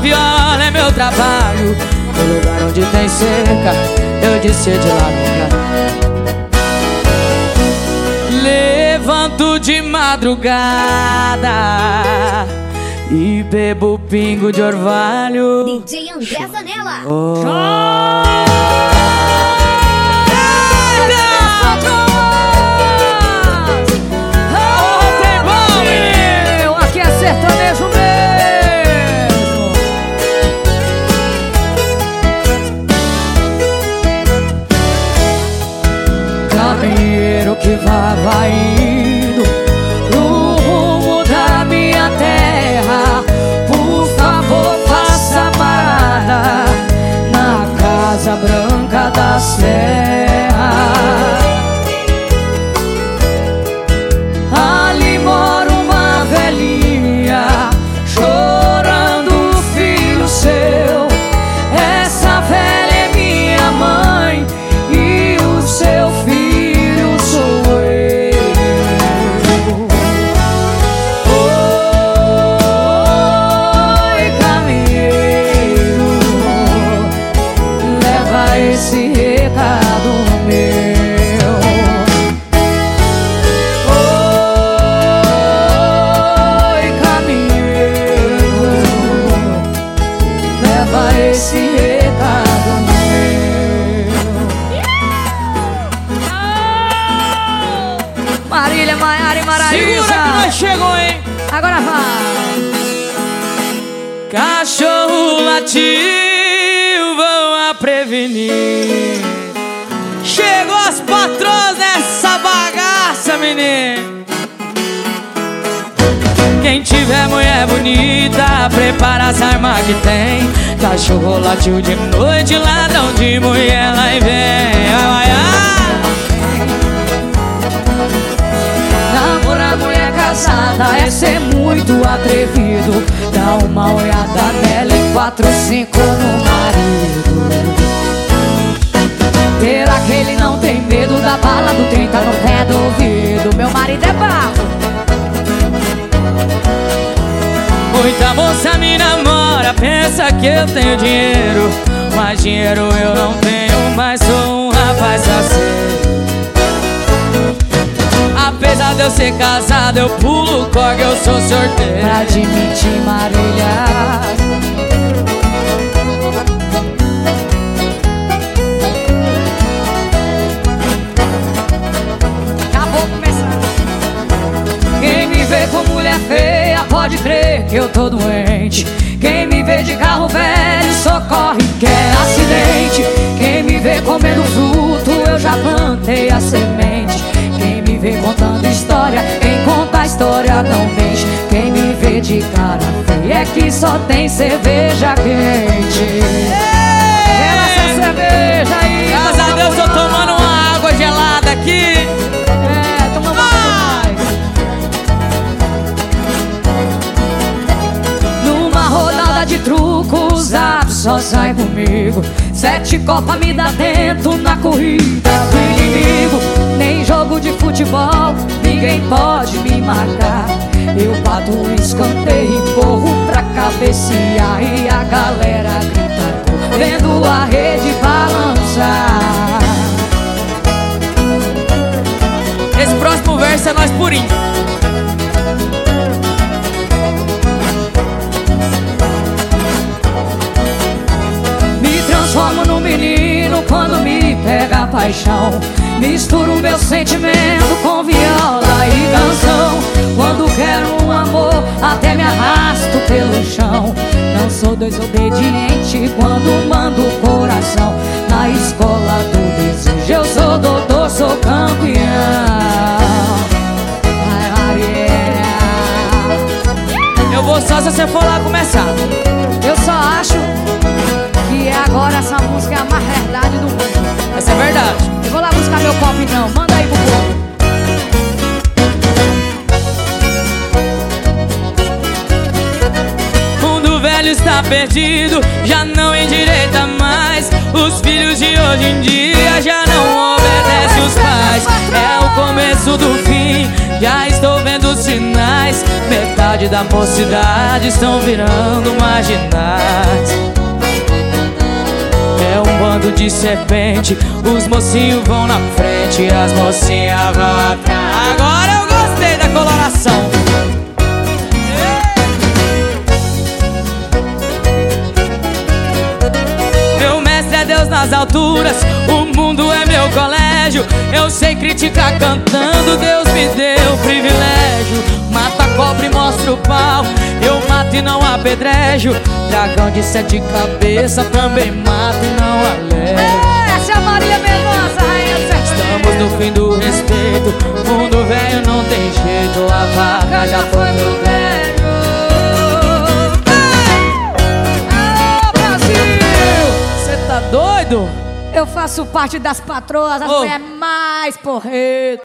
viola é meu trabalho. No lugar onde tem cerca, eu disse de lá nunca. Levanto de madrugada e bebo pingo de orvalho. DJ André Zanella. Aqui é sertanejo mesmo. Caminheiro que vai indo pro rumo da minha terra, por favor faça parada na Casa Branca da Serra. Ali mora uma velhinha chorando o filho seu. Essa velha é minha mãe e o seu filho sou eu. Oi, caminheiro, leva esse recado meu. Oi, caminheiro, leva esse recado meu. Marília, Maiara e Maraísa. Segura que nós chegou, hein? Agora vai. Cachorro latiu, vão a prevenir. Chegou as patroas nessa bagaça, menino. Quem tiver mulher bonita, prepara as armas que tem. Cachorro latiu de noite, ladrão de mulher, lá e vem. Vai, namorar mulher casada é ser muito atrevido. Dá uma olhada nela e 4, 5 no marido. Será que ele não tem medo da bala do 30 no pé do ouvido? Meu marido é barro. Muita moça me namora, pensa que eu tenho dinheiro, mas dinheiro eu não tenho, mas sou um rapaz faceiro. Apesar de eu ser casado, eu pulo corda, eu sou sorteiro. Pra admitir Marília. Acabou começar. Quem me vê com mulher feia pode crer que eu tô doente. Quem me vê de carro velho socorre que é acidente. Quem me vê comendo fruto, eu já plantei a semente. Quem me vê contando história, quem conta a história não mente. Quem me vê de cara feia é que só tem cerveja quente. Quero essa cerveja aí. Graças a Deus tô tomando uma água gelada aqui. Toma mais. Numa rodada de truco, o Zap só sai comigo. 7 copas me dá dentro na corrida do inimigo. Nem jogo de futebol, ninguém pode me marcar. Eu bato o escanteio e corro pra cabecear. E a galera grita, vendo a rede balançar. Esse próximo verso é nós purinho. Me transformo no menino quando me pega a paixão. Misturo meu sentimento com viola e canção. Quando quero um amor, até me arrasto pelo chão. Não sou desobediente quando mando o coração. Na escola do desejo eu sou doutor, sou campeão. Eu vou só se você for lá começar. Eu só acho que agora essa música é a mais verdade do mundo. Essa é verdade. Eu vou lá buscar meu copo então, manda aí pro povo. Mundo velho está perdido, já não endireita mais. Os filhos de hoje em dia já não obedecem os pais. É o começo do fim, já estou vendo sinais. Metade metade da mocidade estão virando marginais. É um bando de serpente, os mocinhos vão na frente, as mocinhas vão atrás. Agora eu gostei da coloração. Meu mestre é Deus nas alturas, o mundo é meu colégio. Eu sei criticar cantando, Deus me deu privilégio. Mata cobra e mostra o pau, eu mato e não apedrejo. Dragão de 7 cabeças também mato e não alejo. Essa é a Maria Mendonça, rainha do sertanejo. Estamos no fim do respeito, mundo velho não tem jeito. A vaca já foi pro velho. Alô, Brasil! Cê tá doido? Eu faço parte das patroas, as mulheres mais porretas.